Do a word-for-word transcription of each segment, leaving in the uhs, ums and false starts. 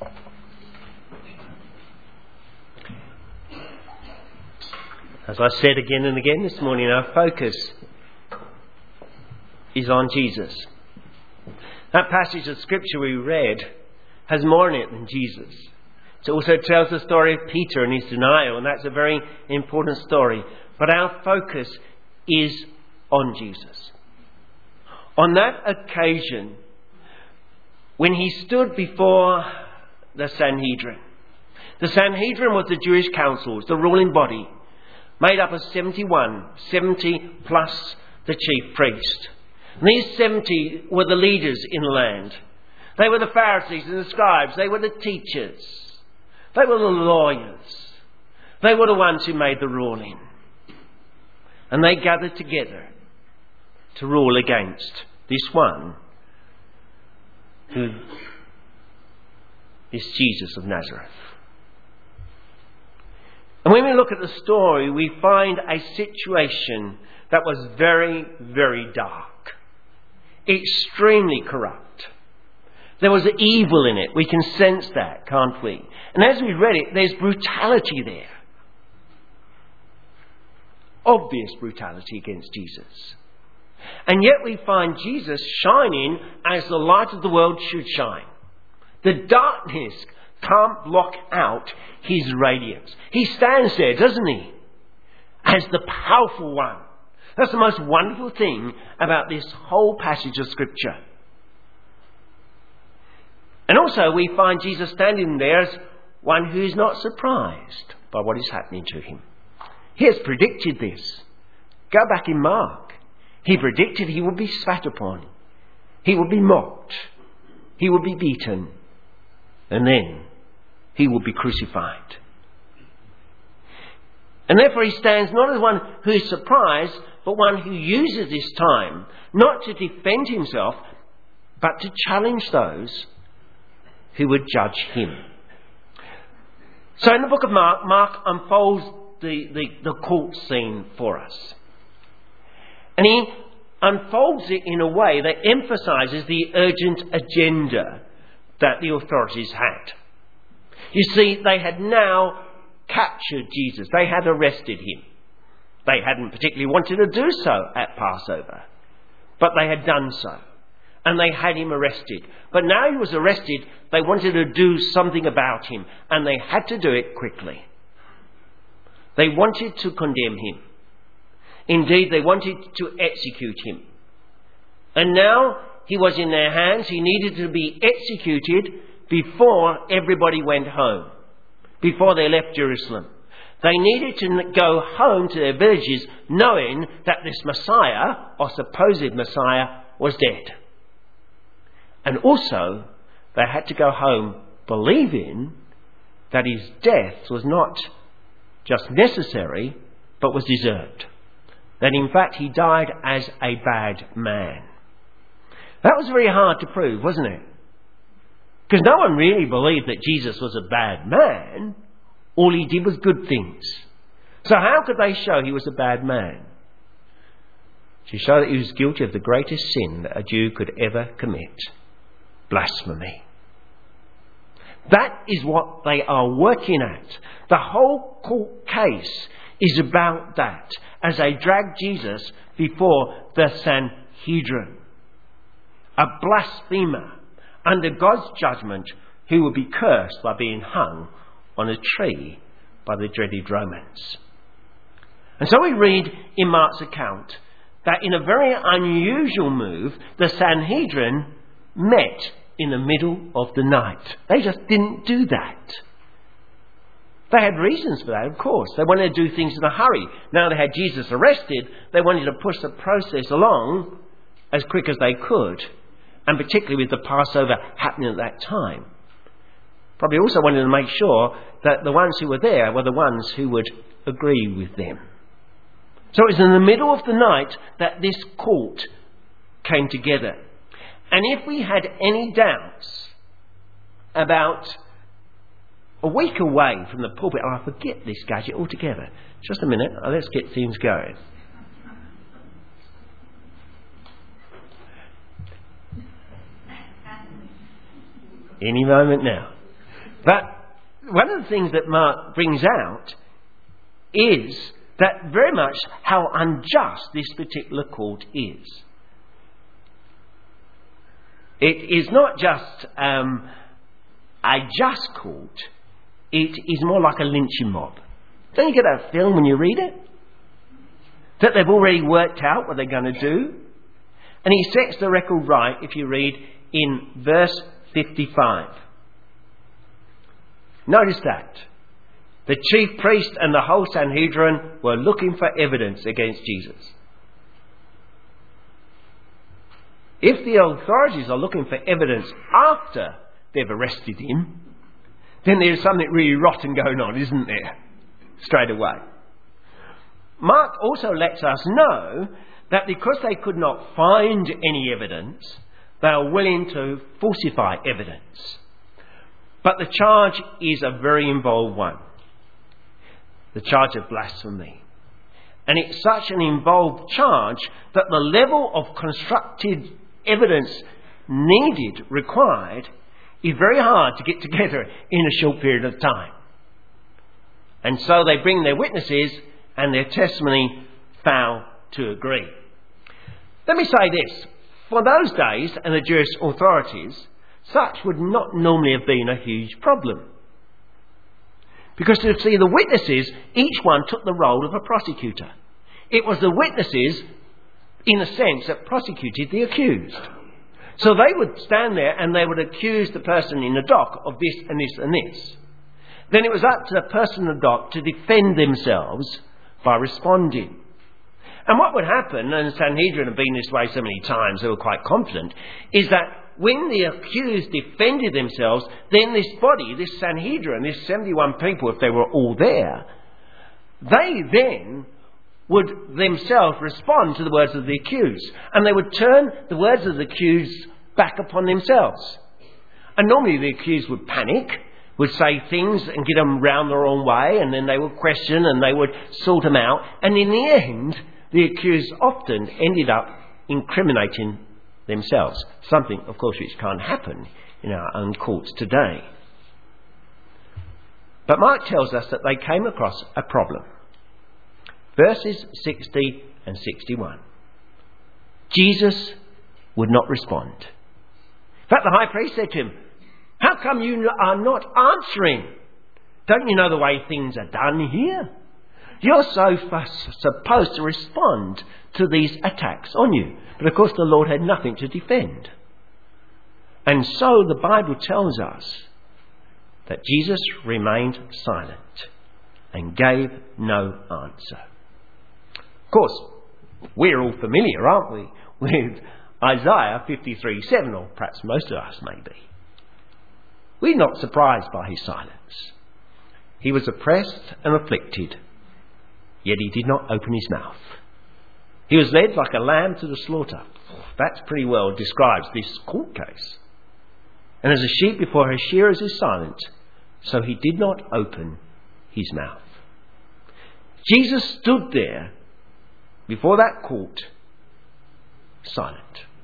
As I said again and again this morning, our focus is on Jesus. That passage of Scripture we read has more in it than Jesus. It also tells the story of Peter and his denial, and that's a very important story. But our focus is on Jesus. On that occasion, when he stood before the Sanhedrin. The Sanhedrin was the Jewish councils, the ruling body, made up of seventy-one, seventy plus the chief priest. And these seventy were the leaders in the land. They were the Pharisees and the scribes. They were the teachers. They were the lawyers. They were the ones who made the ruling. And they gathered together to rule against this one who is Jesus of Nazareth. And when we look at the story, we find a situation that was very, very dark. Extremely corrupt. There was evil in it. We can sense that, can't we? And as we read it, there's brutality there. Obvious brutality against Jesus. And yet we find Jesus shining as the light of the world should shine. The darkness can't block out his radiance. He stands there, doesn't he? As the powerful one. That's the most wonderful thing about this whole passage of Scripture. And also we find Jesus standing there as one who is not surprised by what is happening to him. He has predicted this. Go back in Mark. He predicted he would be spat upon. He would be mocked. He would be beaten. And then he would be crucified. And therefore he stands not as one who is surprised, but one who uses this time not to defend himself, but to challenge those who would judge him. So in the book of Mark, Mark unfolds the, the, the court scene for us. And he unfolds it in a way that emphasises the urgent agenda that the authorities had. You see, they had now captured Jesus. They had arrested him. They hadn't particularly wanted to do so at Passover, but they had done so. And they had him arrested. But now he was arrested, they wanted to do something about him, and they had to do it quickly. They wanted to condemn him. Indeed, they wanted to execute him. And now he was in their hands. He needed to be executed before everybody went home, before they left Jerusalem. They needed to go home to their villages knowing that this Messiah, or supposed Messiah, was dead. And also, they had to go home believing that his death was not just necessary, but was deserved. That in fact he died as a bad man. That was very hard to prove, wasn't it? Because no one really believed that Jesus was a bad man. All he did was good things. So how could they show he was a bad man? To show that he was guilty of the greatest sin that a Jew could ever commit. Blasphemy. That is what they are working at. The whole court case is about that as they drag Jesus before the Sanhedrin. A blasphemer under God's judgment who will be cursed by being hung on a tree by the dreaded Romans. And so we read in Mark's account that in a very unusual move, the Sanhedrin met in the middle of the night. They just didn't do that. They had reasons for that, of course. They wanted to do things in a hurry. Now they had Jesus arrested, they wanted to push the process along as quick as they could, and particularly with the Passover happening at that time. Probably also wanted to make sure that the ones who were there were the ones who would agree with them. So it was in the middle of the night that this court came together. And if we had any doubts about a week away from the pulpit, oh, I forget this gadget altogether. Just a minute, let's get things going. Any moment now. But one of the things that Mark brings out is that very much how unjust this particular court is. It is not just um, a just court, it is more like a lynching mob. Don't you get that feeling when you read it? That they've already worked out what they're going to do. And he sets the record right if you read in verse fifty-five. Notice that. The chief priest and the whole Sanhedrin were looking for evidence against Jesus. If the authorities are looking for evidence after they've arrested him, then there's something really rotten going on, isn't there? Straight away. Mark also lets us know that because they could not find any evidence, they are willing to falsify evidence. But the charge is a very involved one. The charge of blasphemy. And it's such an involved charge that the level of constructed evidence needed, required, is very hard to get together in a short period of time. And so they bring their witnesses and their testimony fail to agree. Let me say this. For those days and the Jewish authorities, such would not normally have been a huge problem. Because to see the witnesses, each one took the role of a prosecutor. It was the witnesses, in a sense, that prosecuted the accused. So they would stand there and they would accuse the person in the dock of this and this and this. Then it was up to the person in the dock to defend themselves by responding. And what would happen, and Sanhedrin have been this way so many times, they were quite confident, is that when the accused defended themselves, then this body, this Sanhedrin, this seventy-one people, if they were all there, they then would themselves respond to the words of the accused. And they would turn the words of the accused back upon themselves. And normally the accused would panic, would say things and get them round the wrong way, and then they would question and they would sort them out. And in the end, the accused often ended up incriminating themselves. Something, of course, which can't happen in our own courts today. But Mark tells us that they came across a problem. Verses sixty and sixty-one. Jesus would not respond. In fact, the high priest said to him, "How come you are not answering? Don't you know the way things are done here? You're so supposed to respond to these attacks on you." But of course the Lord had nothing to defend. And so the Bible tells us that Jesus remained silent and gave no answer. Of course, we're all familiar, aren't we, with Isaiah fifty-three seven, or perhaps most of us may be. We're not surprised by his silence. He was oppressed and afflicted, yet he did not open his mouth. He was led like a lamb to the slaughter. That pretty well describes this court case. And as a sheep before her shearers is silent, so he did not open his mouth. Jesus stood there before that court, silent.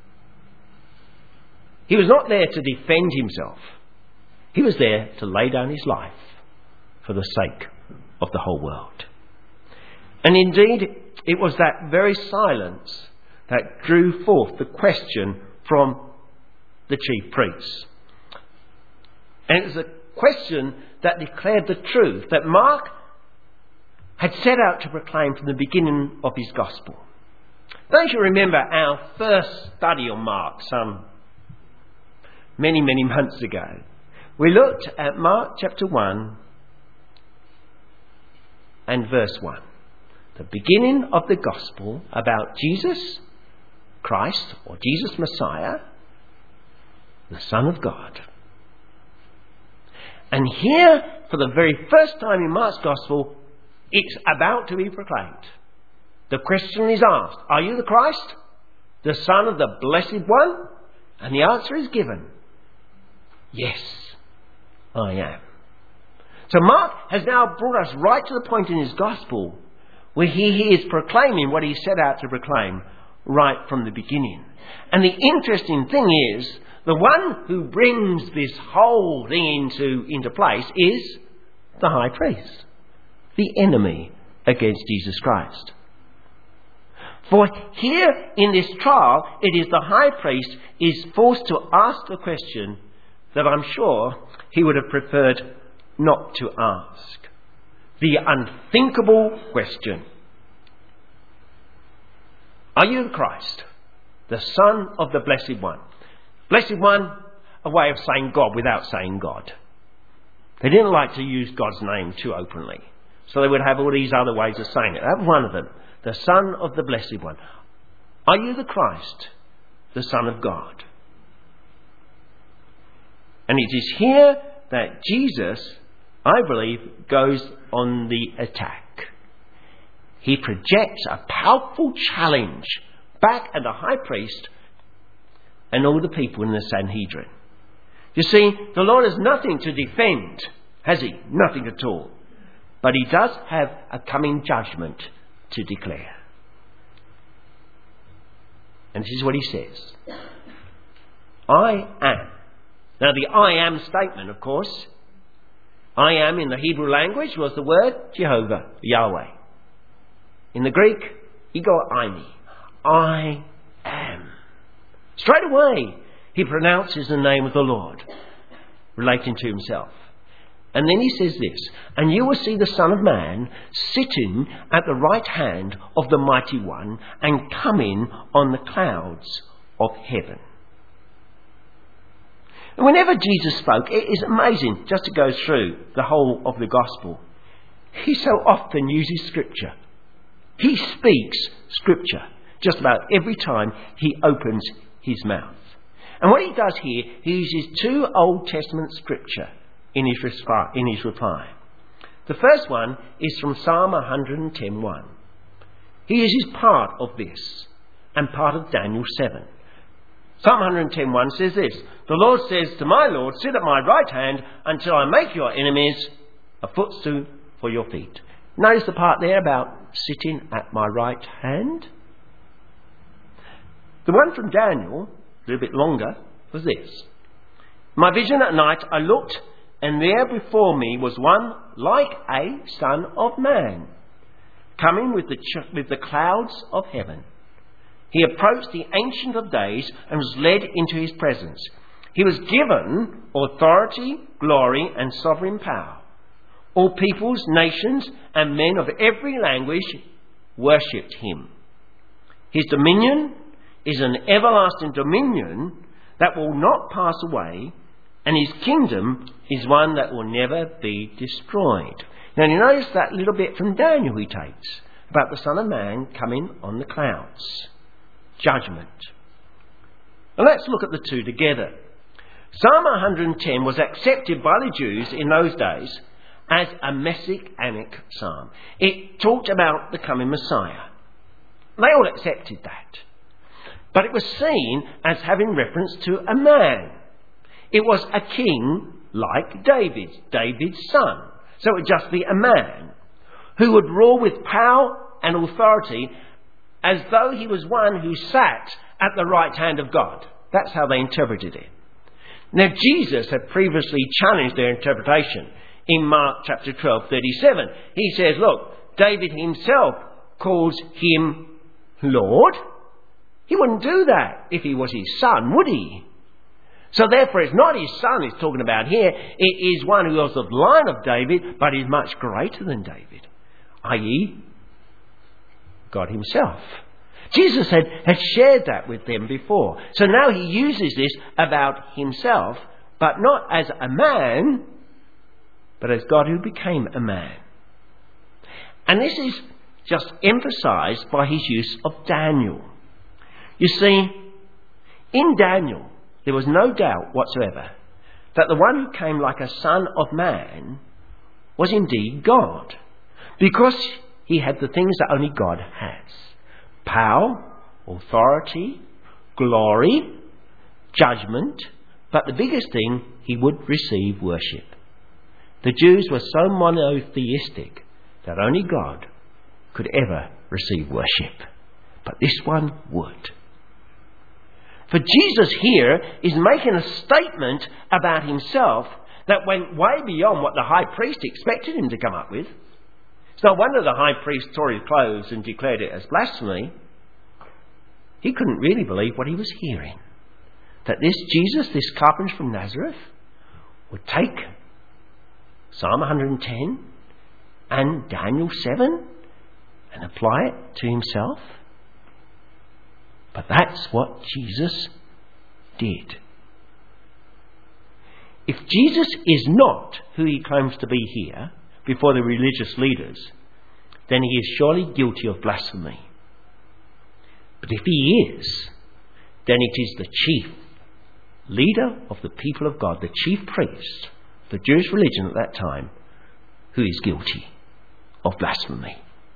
He was not there to defend himself. He was there to lay down his life for the sake of the whole world. And indeed, it was that very silence that drew forth the question from the chief priests. And it was a question that declared the truth that Mark had set out to proclaim from the beginning of his gospel. Don't you remember our first study on Mark some many, many months ago? We looked at Mark chapter one and verse one. The beginning of the gospel about Jesus Christ, or Jesus Messiah, the Son of God. And here, for the very first time in Mark's gospel, it's about to be proclaimed. The question is asked, are you the Christ, the Son of the Blessed One? And the answer is given, yes, I am. So Mark has now brought us right to the point in his gospel where he, he is proclaiming what he set out to proclaim right from the beginning. And the interesting thing is, The one who brings this whole thing into, into place is the high priest, the enemy against Jesus Christ. For here in this trial, it is the high priest is forced to ask the question that I'm sure he would have preferred not to ask. The unthinkable question. Are you the Christ, the Son of the Blessed One? Blessed One, a way of saying God without saying God. They didn't like to use God's name too openly, so they would have all these other ways of saying it. That's one of them. The Son of the Blessed One. Are you the Christ, the Son of God? And it is here that Jesus, I believe, goes on the attack. He projects a powerful challenge back at the high priest and all the people in the Sanhedrin. You see, the Lord has nothing to defend, has he? Nothing at all. But he does have a coming judgment to declare. And this is what he says. I am. Now the I am statement, of course. I am in the Hebrew language was the word Jehovah, Yahweh. In the Greek, ego eimi. I am. Straight away, he pronounces the name of the Lord, relating to himself. And then he says this, and you will see the Son of Man sitting at the right hand of the Mighty One and coming on the clouds of heaven. And whenever Jesus spoke, it is amazing just to go through the whole of the gospel. He so often uses scripture. He speaks scripture just about every time he opens his mouth. And what he does here, he uses two Old Testament scripture in his, resp- in his reply. The first one is from Psalm one ten one. He uses part of this and part of Daniel seven. Psalm one ten one says this, the Lord says to my Lord, sit at my right hand until I make your enemies a footstool for your feet. Notice the part there about sitting at my right hand. The one from Daniel, a little bit longer, was this. In my vision at night I looked, and there before me was one like a son of man, coming with the, ch- with the clouds of heaven. He approached the Ancient of Days and was led into his presence. He was given authority, glory, and sovereign power. All peoples, nations, and men of every language worshipped him. His dominion is an everlasting dominion that will not pass away, and his kingdom is one that will never be destroyed. Now you notice that little bit from Daniel he takes about the Son of Man coming on the clouds. Judgment. Now let's look at the two together. Psalm one ten was accepted by the Jews in those days as a messianic psalm. It talked about the coming Messiah. They all accepted that. But it was seen as having reference to a man. It was a king like David, David's son. So it would just be a man who would rule with power and authority as though he was one who sat at the right hand of God. That's how they interpreted it. Now Jesus had previously challenged their interpretation in Mark chapter twelve, thirty-seven. He says, look, David himself calls him Lord. He wouldn't do that if he was his son, would he? So therefore it's not his son he's talking about here. It is one who was of the line of David, but is much greater than David, that is, God himself. Jesus had, had shared that with them before. So now he uses this about himself, but not as a man, but as God who became a man. And this is just emphasised by his use of Daniel. You see, in Daniel, there was no doubt whatsoever that the one who came like a son of man was indeed God, because he had the things that only God has. Power, authority, glory, judgment, but the biggest thing, he would receive worship. The Jews were so monotheistic that only God could ever receive worship, but this one would. For Jesus here is making a statement about himself that went way beyond what the high priest expected him to come up with. It's no wonder the high priest tore his clothes and declared it as blasphemy. He couldn't really believe what he was hearing. That this Jesus, this carpenter from Nazareth, would take Psalm one hundred ten and Daniel seven and apply it to himself. But that's what Jesus did. If Jesus is not who he claims to be here before the religious leaders, then he is surely guilty of blasphemy. But if he is, then it is the chief leader of the people of God, the chief priest, the Jewish religion at that time, who is guilty of blasphemy.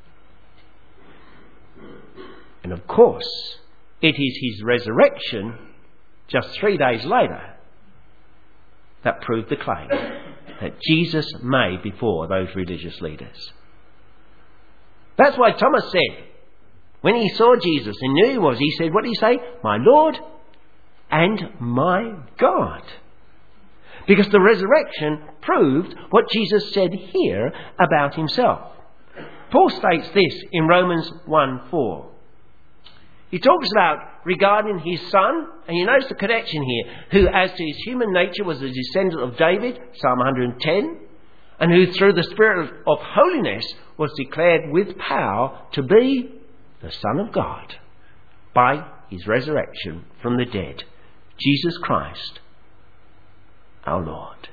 And of course, it is his resurrection just three days later that proved the claim that Jesus made before those religious leaders. That's why Thomas said, when he saw Jesus and knew he was, he said, what did he say? My Lord and my God. Because the resurrection proved what Jesus said here about himself. Paul states this in Romans one four. He talks about regarding his son, and you notice the connection here, who as to his human nature was a descendant of David, Psalm one hundred ten, and who through the Spirit of holiness was declared with power to be the Son of God by his resurrection from the dead, Jesus Christ, our Lord.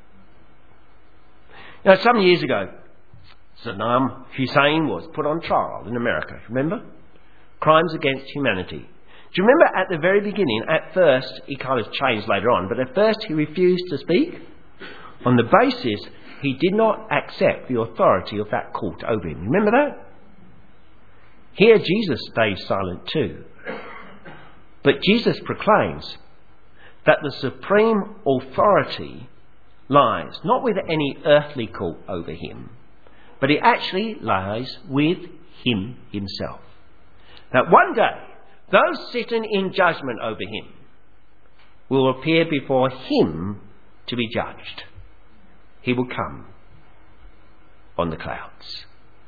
Now, some years ago, Saddam Hussein was put on trial in America, remember? Crimes against humanity. Do you remember at the very beginning, at first, he kind of changed later on, but at first he refused to speak on the basis he did not accept the authority of that court over him. Remember that? Here Jesus stays silent too. But Jesus proclaims that the supreme authority lies not with any earthly court over him, but it actually lies with him himself. That one day, those sitting in judgment over him will appear before him to be judged. He will come on the clouds.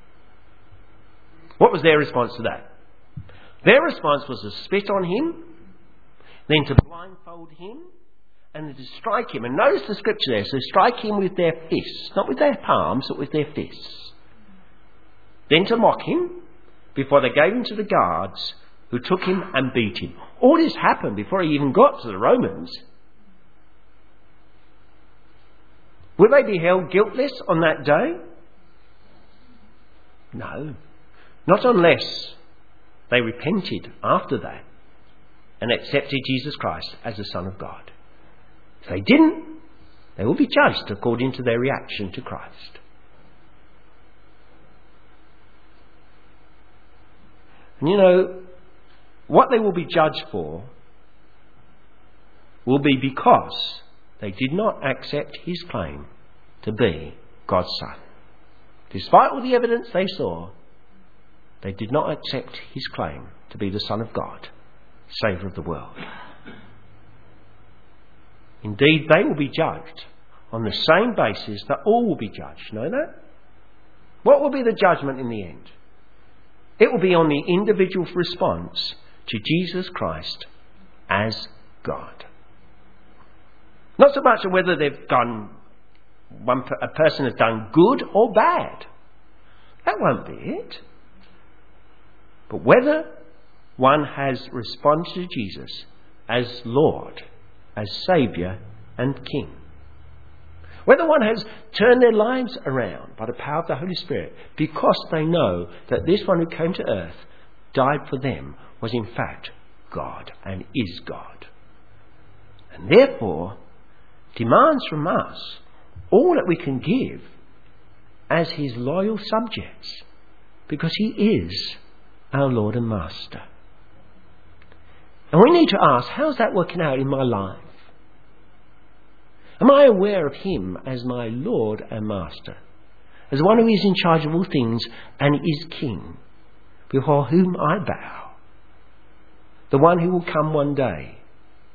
What was their response to that? Their response was to spit on him, then to blindfold him, and then to strike him. And notice the scripture there. So strike him with their fists. Not with their palms, but with their fists. Then to mock him before they gave him to the guards, who took him and beat him. All this happened before he even got to the Romans. Will they be held guiltless on that day? No. Not unless they repented after that and accepted Jesus Christ as the Son of God. If they didn't, they will be judged according to their reaction to Christ. And you know, what they will be judged for will be because they did not accept his claim to be God's Son. Despite all the evidence they saw, they did not accept his claim to be the Son of God, Saviour of the world. Indeed, they will be judged on the same basis that all will be judged. Know that? What will be the judgment in the end? It will be on the individual response to Jesus Christ as God. Not so much on whether they've done, one, a person has done good or bad. That won't be it. But whether one has responded to Jesus as Lord, as Saviour and King. Whether one has turned their lives around by the power of the Holy Spirit because they know that this one who came to earth, died for them, was in fact God and is God. And therefore demands from us all that we can give as his loyal subjects, because he is our Lord and Master. And we need to ask, how's that working out in my life? Am I aware of him as my Lord and Master, as one who is in charge of all things and is King, before whom I bow, the one who will come one day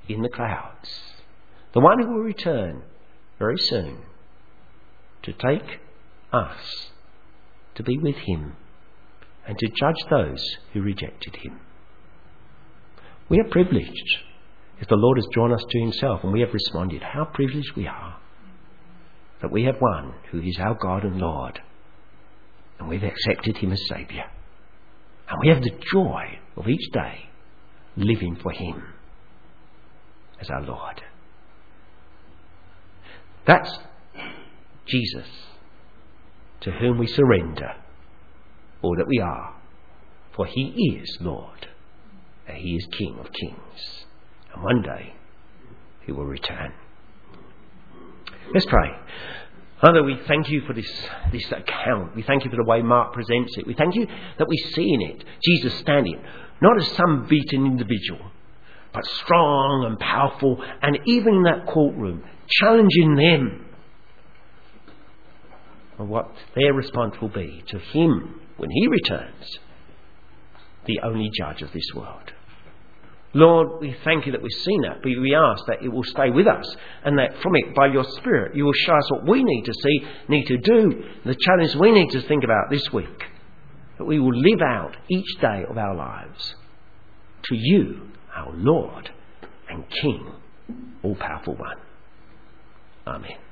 in the clouds, the one who will return very soon to take us to be with him and to judge those who rejected him. We are privileged if the Lord has drawn us to himself and we have responded. How privileged we are that we have one who is our God and Lord, and we've accepted him as Saviour. And we have the joy of each day living for him as our Lord. That's Jesus, to whom we surrender all that we are, for he is Lord, and he is King of kings, and one day he will return. Let's pray. Father, we thank you for this, this account. We thank you for the way Mark presents it. We thank you that we see in it Jesus standing, not as some beaten individual, but strong and powerful, and even in that courtroom, challenging them on what their response will be to him when he returns, the only judge of this world. Lord, we thank you that we've seen that, but we ask that it will stay with us, and that from it, by your Spirit, you will show us what we need to see, need to do, the challenge we need to think about this week, that we will live out each day of our lives to you, our Lord and King, all-powerful one. Amen.